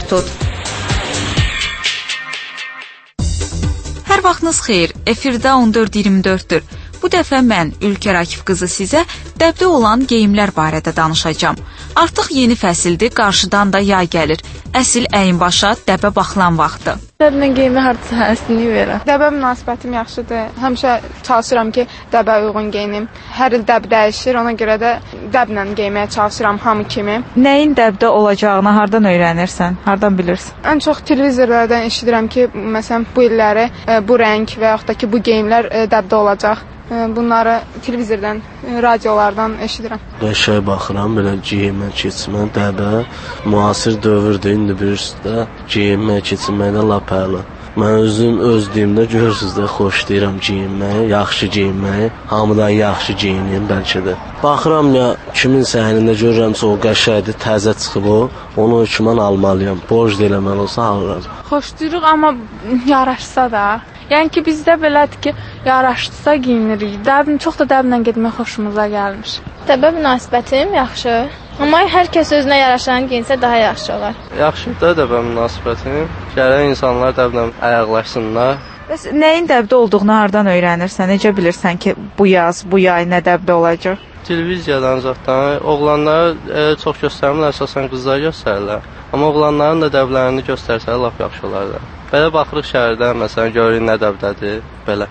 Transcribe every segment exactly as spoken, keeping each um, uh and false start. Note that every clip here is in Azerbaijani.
tut. Hər vaxtınız xeyir. Efirdə on dörd iyirmi dörddür. Bu dəfə mən, Ülkər Akif qızı sizə dəbdə olan geyimlər barədə danışacağam. Artıq yeni fəsildir, qarşıdan da yay gəlir. Əsl əyinbaşa dəbə baxılan vaxtı. Dəblə geyimi hardasa həsini verəm. Dəbə münasibətim yaxşıdır. Həmişə çalışıram ki, dəbə uyğun geyinim. Hər il dəb dəyişir, ona görə də dəblə geyməyə çalışıram hamı kimi. Nəyin dəbdə olacağını hardan öyrənirsən, hardan bilirsən? Ən çox televizorlardan eşidirəm ki, məsələn, bu illəri bu rəng və yaxud da ki, bu geyimlər dəbdə olacaq. Bunları televizordan, radiolardan eşidirəm. Qəşəng baxıram, belə geyinmə, keçmə, dəbə, müasir dövrdür, indi bilirsiniz də, geyinmə, keçməkdə lap əla. Mən özüm öz dilimdə görürsünüz də, xoşlayıram geyinməyi, yaxşı geyinməyi, hamıdan yaxşı geyinəyim bəlkə də. Baxıram ya, kimin səhnində görürəmsə o qəşəngdir, təzə çıxıb o, onu hökmən almalıyam, borc eləməli olsa alıram. Xoşlayırıq, amma yaraşsa da. Yəni ki, bizdə belədir ki, yaraşdısa giyinirik. Dəbin, çox da dəblə getmək xoşumuza gəlmiş. Dəbə münasibətim yaxşı. Amma hər kəs özünə yaraşan giyinsə daha yaxşı olar. Yaxşıdır dəbə münasibətim. Gələn insanlar dəblə ayaqlaşsınlar. Bəs nəyin dəbdə olduğunu hardan öyrənirsən? Necə bilirsən ki, bu yaz, bu yay nə dəbdə olacaq? Televiziyadan zaten oğlanları e, çox göstərmirlər, əsasən qızlar göstərirlər. Amma oğlanların da dəblərini göstərsələr lap yaxşı olardı. Belə baxırıq şəhərdə, məsələn, görürük nə dəbdədir, belə.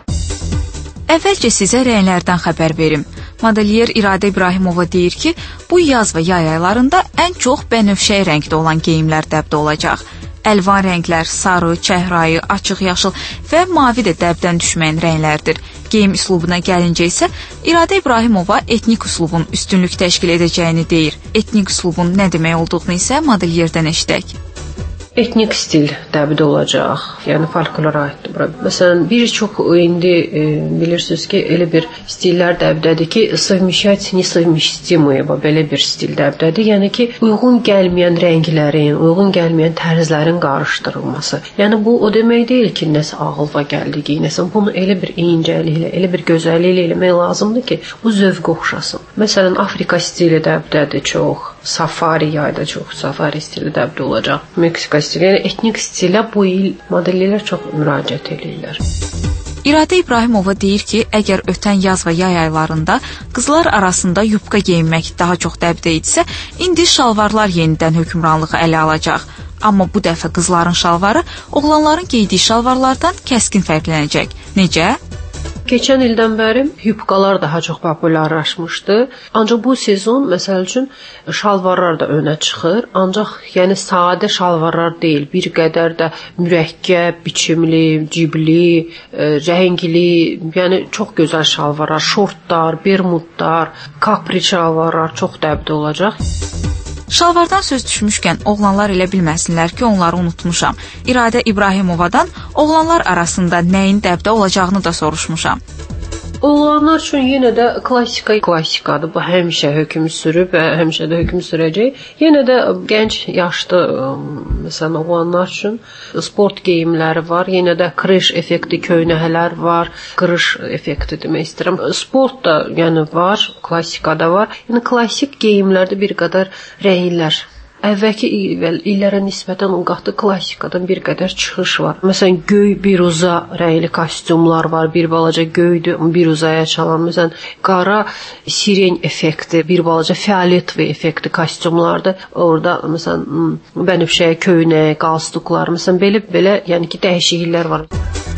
Əvvəlcə sizə rənglərdən xəbər verim. Modelyer İradə İbrahimova deyir ki, bu yaz və yay aylarında ən çox bənövşəyi rəngdə olan geyimlər dəbdə olacaq. Əlvan rənglər, sarı, çəhrayı, açıq yaşıl və mavi də dəbdən düşməyən rənglərdir. Geyim üslubuna gəlincə isə İradə İbrahimova etnik üslubun üstünlük təşkil edəcəyini deyir. Etnik üslubun nə demək olduğunu isə modelyerdən eşidək. Etnik stil dəbdə olacaq, yəni folklora aiddir bura. Məsələn, bir çox indi e, bilirsiniz ki, elə bir stillər dəbdədir ki, совмещать несовместимые, belə bir stil dəbdədir. Yəni ki, uyğun gəlməyən rənglərin, uyğun gəlməyən tərzlərin qarışdırılması. Yəni bu o demək deyil ki, nəsə ağılva gəldi geyinəsən. Bunu elə bir incəliklə, elə bir gözəlliklə eləmək lazımdır ki, bu zövq oxşasın. Məsələn, Afrika stili dəbdədir çox. Safari yayda çox, safari stili dəbdə olacaq. Meksika stili, yəni etnik stilə bu il modellər çox müraciət edirlər. İradə İbrahimova deyir ki, əgər ötən yaz və yay aylarında qızlar arasında yubka geyinmək daha çox dəbdə idisə, indi şalvarlar yenidən hökmranlığı ələ alacaq. Amma bu dəfə qızların şalvarı oğlanların geydiyi şalvarlardan kəskin fərqlənəcək. Necə? Keçən ildən bəri yubkalar daha çox populyarlaşmışdı. Ancaq bu sezon məsəl üçün şalvarlar da önə çıxır. Ancaq yəni sadə şalvarlar deyil, bir qədər də mürəkkəb, biçimli, cibli, rəngli, yəni çox gözəl şalvarlar, şortlar, bermudlar, kapri şalvarlar çox dəbdə olacaq. Şalvardan söz düşmüşkən oğlanlar elə bilməsinlər ki, onları unutmuşam. İradə İbrahimovadan oğlanlar arasında nəyin dəbdə olacağını da soruşmuşam. Oğlanlar üçün yenə də klassika klassikadır. Bu həmişə hökm sürüb və həmişə də hökm sürəcək. Yenə də gənc yaşlı məsələn oğlanlar üçün sport geyimləri var. Yenə də krış effekti köynəklər var. Qırış effekti demək istəyirəm. Sport da yəni var, klassika da var. Yəni klassik geyimlərdə bir qədər rənglər əvvəlki illərə nisbətən o qatı klassikadan bir qədər çıxış var. Məsələn, göy biruza rəngli kostyumlar var, bir balaca göydür, bir uzaya çalan. Məsələn, qara siren effekti, bir balaca fioletvi effekti kostyumlardır. Orada məsələn, bənövşəyə köynək, qalstuklar, məsələn, belə-belə, yəni ki, dəyişikliklər var.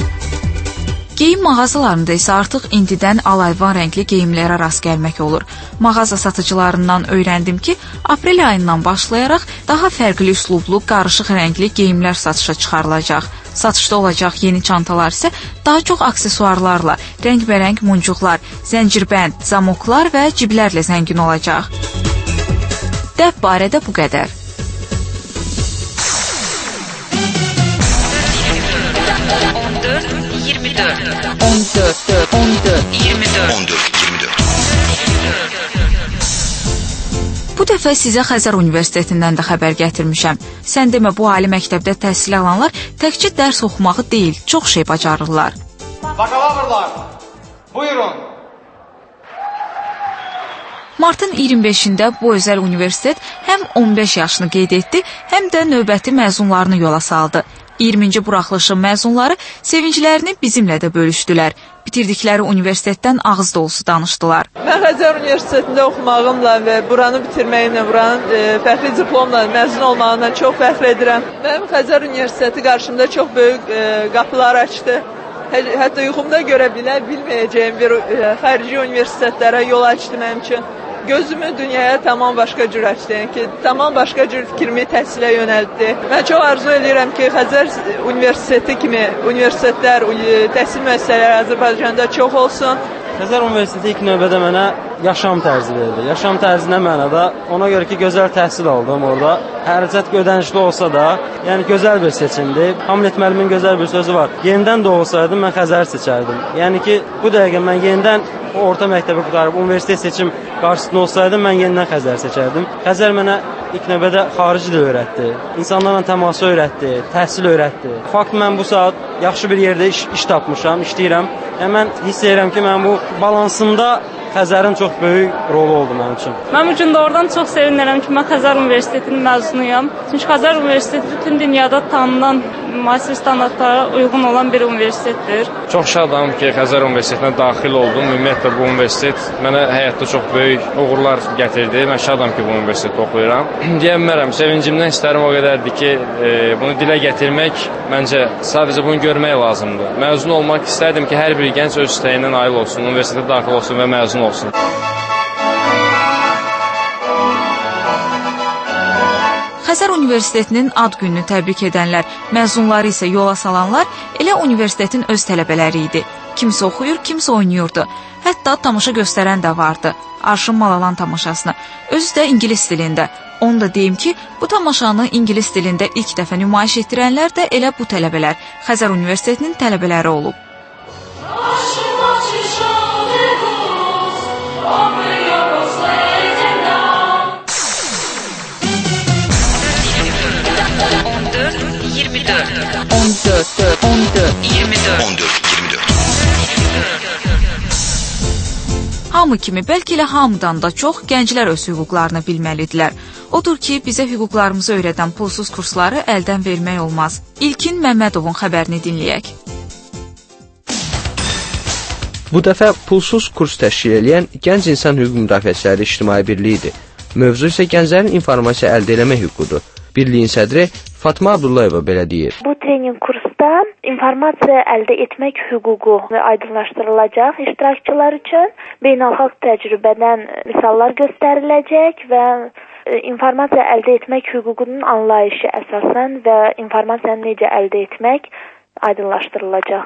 Geyim mağazalarında isə artıq indidən alayvan rəngli geyimlərə rast gəlmək olur. Mağaza satıcılarından öyrəndim ki, aprel ayından başlayaraq daha fərqli üslublu, qarışıq rəngli geyimlər satışa çıxarılacaq. Satışda olacaq yeni çantalar isə daha çox aksesuarlarla, rəngbərəng muncuqlar, zəncirbənd, zamoklar və ciblərlə zəngin olacaq. Dəb barədə bu qədər. iyirmi dörd on dörd on dörd iyirmi dörd on dörd iyirmi dörd Bu dəfə sizə Xəzər Universitetindən də xəbər gətirmişəm. Sən demə, bu ali məktəbdə təhsil alanlar təkcə dərs oxumağı deyil, çox şey bacarırlar. Bakalavrlar, buyurun. Martın iyirmi beşində bu özəl universitet həm on beş yaşını qeyd etdi, həm də növbəti məzunlarını yola saldı. iyirminci buraxılışın məzunları sevinclərini bizimlə də bölüşdülər. Bitirdikləri universitetdən ağız dolusu danışdılar. Mən Xəzər Universitetində oxumağımla və buranı bitirməyimlə, buranın e, fəxri diplomla məzun olmağımdan çox fəxr edirəm. Mənim Xəzər Universiteti qarşımda çox böyük e, qapılar açdı. Hətta yuxumda görə bilə bilməyəcəyim bir e, xarici universitetlərə yol açdı mənim üçün. Gözümü dünyaya tamam başqa cür açdı, yəni ki, tamam başqa cür fikrimi təhsilə yönəltdi. Mən çox arzu edirəm ki, Xəzər Universiteti kimi universitetlər, təhsil müəssisələri Azərbaycanda çox olsun. Xəzər Universiteti ilk növbədə mənə yaşam tərzi verdi. Yaşam tərzi nə mənada? Ona görə ki, gözəl təhsil aldım orada. Hərəcət ödənişli olsa da, yəni gözəl bir seçimdir. Hamlet müəllimin gözəl bir sözü var. Yenidən doğulsaydım, mən Xəzər seçərdim. Yəni ki, bu dəqiqə mən yenidən orta məktəbi qutarıb, universitet seçim qarşısında olsaydım, mən yenidən Xəzər seçərdim. Xəzər mənə ilk növbədə xarici dil öyrətdi, insanlarla təması öyrətdi, təhsil öyrətdi. Fakt mən bu saat yaxşı bir yerdə iş, iş tapmışam, işləyirəm. Yəni mən hiss edirəm ki, mən bu balansımda Xəzərin çox böyük rolu oldu mənim üçün. Mən bu gün də oradan çox sevinirəm ki, mən Xəzər Universitetinin məzunuyam. Çünki Xəzər Universiteti bütün dünyada tanınan müasir standartlara uyğun olan bir universitetdir. Çox şadam ki, Xəzər Universitetinə daxil oldum. Ümumiyyətlə bu universitet mənə həyatda çox böyük uğurlar gətirdi. Mən şadam ki, bu universitetdə oxuyuram. Deyə bilmərəm, sevincimdən hisslərim o qədərdir ki, e, bunu dilə gətirmək məncə sadəcə bunu görmək lazımdır. Məzun olmaq istərdim ki, hər bir gənc öz istəyindən nail olsun, universitetə daxil olsun və məzun olsun. Xəzər Universitetinin ad gününü təbrik edənlər, məzunları isə yola salanlar elə universitetin öz tələbələri idi. Kimsə oxuyur, kimsə oynayırdı. Hətta tamaşa göstərən də vardı. Arşın Malalan tamaşasını, özü də ingilis dilində. Onu da deyim ki, bu tamaşanı ingilis dilində ilk dəfə nümayiş etdirənlər də elə bu tələbələr, Xəzər Universitetinin tələbələri olub. iyirmi dörd, on dörd, on dörd, iyirmi dörd, on dörd, iyirmi dörd. Hamı kimi, bəlkə elə hamıdan da çox gənclər öz hüquqlarını bilməlidirlər. Odur ki, bizə hüquqlarımızı öyrədən pulsuz kursları əldən vermək olmaz. İlkin Məmmədovun xəbərini dinləyək. Bu dəfə pulsuz kurs təşkil edən Gənc İnsan Hüquq Müdafiəçiləri İctimai Birliyidir. Mövzu isə gənclərin informasiya əldə eləmək hüququdur. Birliyin sədri Fatma Abdullayeva belə deyir. Bu trening kursda informasiya əldə etmək hüququ aydınlaşdırılacaq iştirakçılar üçün. Beynəlxalq təcrübədən misallar göstəriləcək və informasiya əldə etmək hüququnun anlayışı əsasən və informasiyanı necə əldə etmək aydınlaşdırılacaq.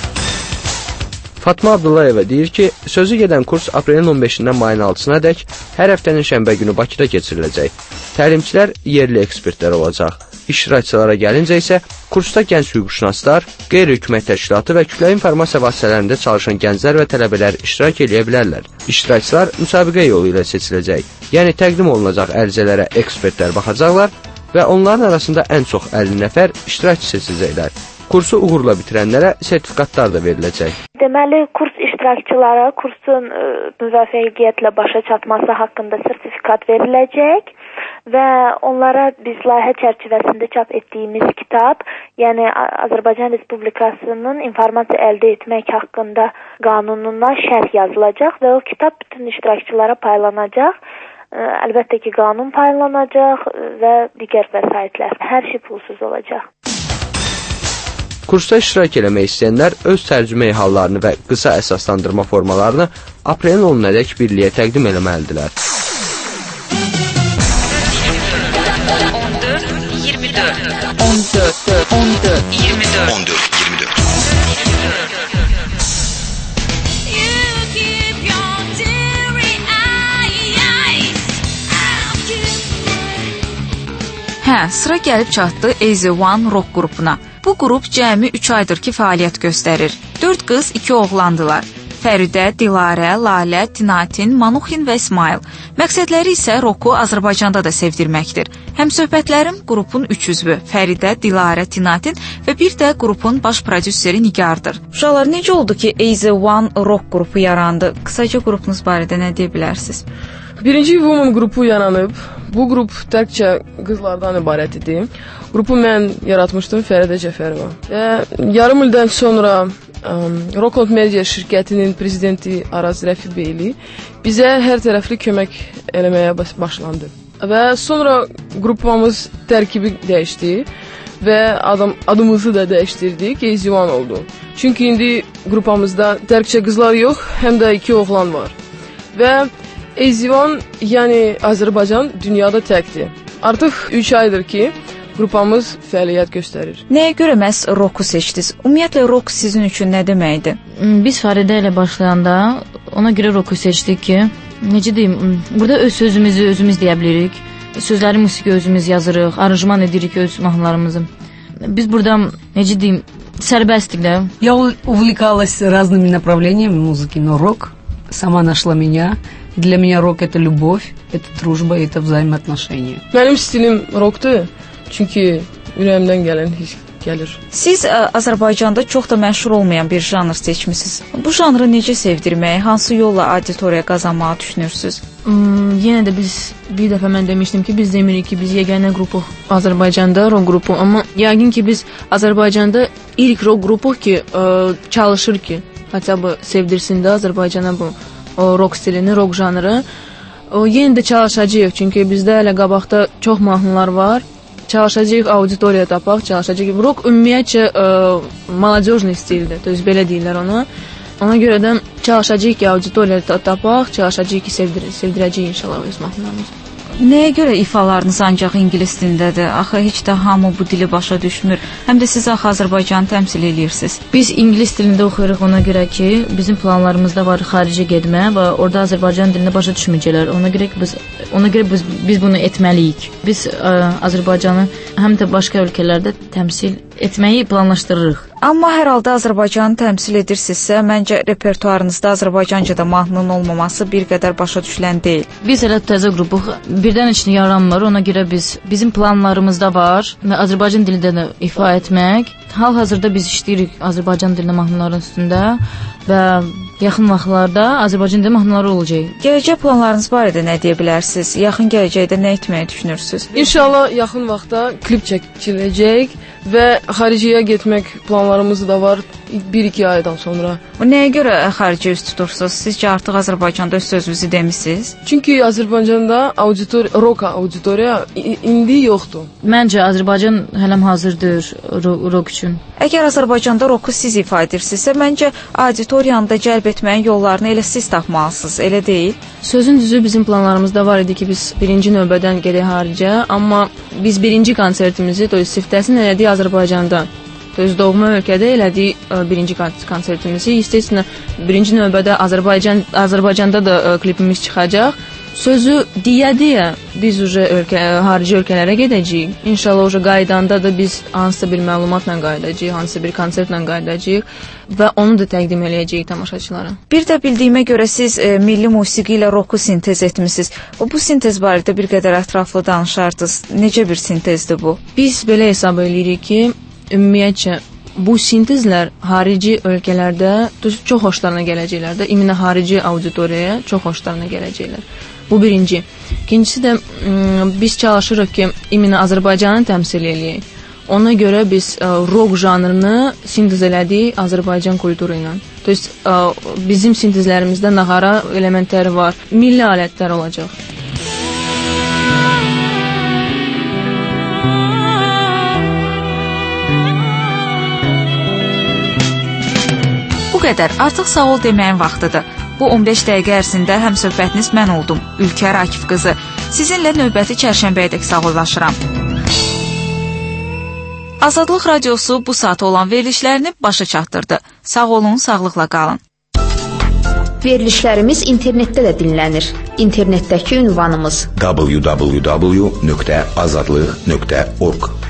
Fatma Abdullayeva deyir ki, sözü gedən kurs aprelin on beşindən mayın altısına dək hər həftənin şənbə günü Bakıda keçiriləcək. Təlimçilər yerli ekspertlər olacaq. İştirakçılara gəlincə isə kursda gənc hüquqşünaslar, qeyri-hökumət təşkilatı və kütləvi informasiya vasitələrində çalışan gənclər və tələbələr iştirak edə bilərlər. İştirakçılar müsabiqə yolu ilə seçiləcək. Yəni təqdim olunacaq ərizələrə ekspertlər baxacaqlar və onların arasında ən çox əlli nəfər iştirakçı seçiləcəklər. Kursu uğurla bitirənlərə sertifikatlar da veriləcək. Deməli, kurs iştirakçılara kursun ə, müvəffəqiyyətlə başa çatması haqqında sertifikat veriləcək və onlara biz layihə çərçivəsində çap etdiyimiz kitab, yəni Azərbaycan Respublikasının informasiya əldə etmək haqqında qanununa şərh yazılacaq və o kitab bütün iştirakçılara paylanacaq. Əlbəttə ki, qanun paylanacaq və digər vəsaitlər. Hər şey pulsuz olacaq. Kursda iştirak eləmək istəyənlər öz tərcümə hallarını və qısa əsaslandırma formalarını aprelin onunadək birliyə təqdim eləməlidirlər. on dörd, iyirmi dörd, on dörd, on dörd, iyirmi dörd, on dörd, iyirmi dörd. Hə, sıra gəlib çatdı A Z One rock qrupuna. Bu qrup cəmi üç aydır ki, fəaliyyət göstərir. dörd qız, iki oğlandılar. Fəridə, Dilarə, Lalə, Tinatin, Manuxin və İsmail. Məqsədləri isə roku Azərbaycanda da sevdirməkdir. Həmsöhbətlərim qrupun üç üzvü, Fəridə, Dilarə, Tinatin və bir də qrupun baş prodüseri Nigardır. Uşaqlar, necə oldu ki, A Z One rock qrupu yarandı? Qısaca qrupunuz barədə nə deyə bilərsiniz? Birinci Woman qrupu yaranıb. Bu qrup təkcə qızlardan ibarət idi. Qrupu mən yaratmışdım, Fəridə Cəfərova. Və yarım ildən sonra um, Rockland Media şirkətinin prezidenti Araz Rəfibeyli bizə hər tərəfli kömək eləməyə başlandı. Və sonra qrupumuz tərkibi dəyişdi və adam, adımızı da dəyişdirdik, Eyzivan oldu. Çünki indi qrupumuzda təkcə qızlar yox, həm də iki oğlan var. Və Eyzivan, yəni Azərbaycan dünyada təkdir. Artıq üç aydır ki, qrupumuz fəaliyyət göstərir. Nəyə görə məhz rock-u seçdiniz? Ümumiyyətlə rock sizin üçün nə deməkdir? Biz Fəridə ilə başlayanda ona görə rock-u seçdik ki, necə deyim, burada öz sözümüzü özümüz deyə bilirik. Sözləri musiqi özümüz yazırıq, aranjman edirik öz mahnılarımızı. Biz burada, necə deyim, sərbəstlik də. Я увлекалась разными направлениями музыки, но рок сама нашла меня. Для меня рок это любовь, это дружба, это взаимоотношения. Mənim stilim rockdur, çünki ürəyimdən gələn his gəlir. Siz ə, Azərbaycanda çox da məşhur olmayan bir janr seçmisiniz. Bu janrı necə sevdirməyi, hansı yolla auditoriya qazanmağı düşünürsünüz? Hmm, yenə də biz bir dəfə mən demişdim ki, biz demirik ki, biz yeganə qrupuq Azərbaycanda, rock qrupu. Amma yəqin ki, biz Azərbaycanda ilk rock qrupuq ki, ə, çalışır ki, hatta bu sevdirsin də Azərbaycana bu o rock stilini, rock janrı. O yenə də çalışacağıq, çünki bizdə hələ qabaqda çox mahnılar var. Çalışacağıq auditoriya tapaq, çalışacağıq. Rock ümumiyyətcə молодежный stildir, to есть belə deyirlər ona. Ona görə də çalışacağıq ki, auditoriya tapaq, çalışacağıq ki, sevdir sevdirəcəyik inşallah öz mahnılarımızı. Nəyə görə ifalarınız ancaq ingilis dilindədir? Axı heç də hamı bu dili başa düşmür. Həm də siz axı Azərbaycanı təmsil edirsiniz. Biz ingilis dilində oxuyuruq ona görə ki, bizim planlarımızda var xaricə getmə və orada Azərbaycan dilində başa düşməyəcəklər. Ona görə ki, biz ona görə biz, biz bunu etməliyik. Biz ə, Azərbaycanı həm də başqa ölkələrdə təmsil etməyi planlaşdırırıq. Amma hər halda Azərbaycanı təmsil edirsinizsə, məncə repertuarınızda Azərbaycancada mahnının olmaması bir qədər başa düşülən deyil. Biz elə təzə qrupuq, birdən heç nə yaranmır. Ona görə biz bizim planlarımızda var və Azərbaycan dilində də ifa etmək. Hal-hazırda biz işləyirik Azərbaycan dilində mahnıların üstündə və yaxın vaxtlarda Azərbaycan dilində mahnıları olacaq. Gələcək planlarınız barədə nə deyə bilərsiniz? Yaxın gələcəkdə nə etməyi düşünürsünüz? İnşallah yaxın vaxtda klip çəkiləcək və xaricəyə getmək planlarımız da var bir iki aydan sonra. Nəyə görə xaricə üst tutursunuz? Sizcə artıq Azərbaycanda öz sözünüzü demisiniz? Çünki Azərbaycanda auditor rock auditoriya indi yoxdur. Məncə Azərbaycan hələm hazırdır rock üçün. Əgər Azərbaycanda rock-u siz ifa edirsinizsə, məncə auditoriyanı da cəlb etməyin yollarını elə siz tapmalısınız, elə deyil? Sözün düzü bizim planlarımızda var idi ki, biz birinci növbədən gedək xaricə, amma biz birinci konsertimizi, to есть siftəsini elədik Azərbaycanda. To есть doğma ölkədə elədik birinci konsertimizi. İstəsinə birinci növbədə Azərbaycan Azərbaycanda da klipimiz çıxacaq. Sözü deyə-deyə biz uje ölkə xarici ölkələrə gedəcəyik. İnşallah uje qaydanda da biz hansısa bir məlumatla qayıdacağıq, hansısa bir konsertlə qayıdacağıq və onu da təqdim eləyəcəyik tamaşaçılara. Bir də bildiyimə görə siz e, milli musiqi ilə rock-u sintez etmisiniz. Bu sintez barədə bir qədər ətraflı danışardınız. Necə bir sintezdir bu? Biz belə hesab edirik ki, ümumiyyətcə bu sintezlər xarici ölkələrdə çox xoşlarına gələcəklər də, iminə xarici auditoriyaya çox xoşlarına gələcəklər. Bu birinci. İkincisi də biz çalışırıq ki, iminə Azərbaycanı təmsil eləyək. Ona görə biz rock janrını sintez elədik Azərbaycan kulturu ilə. To есть bizim sintezlərimizdə nağara elementləri var, milli alətlər olacaq. Bu qədər. Artıq sağ ol deməyin vaxtıdır. Bu on beş dəqiqə ərzində həmsöhbətiniz mən oldum, Ülkər Akif qızı. Sizinlə növbəti çərşənbəyədək sağollaşıram. Azadlıq Radiosu bu saata olan verilişlərini başa çatdırdı. Sağ olun, sağlıqla qalın. Verilişlərimiz internetdə də dinlənir. İnternetdəki ünvanımız w w w nöqtə azadlıq nöqtə org.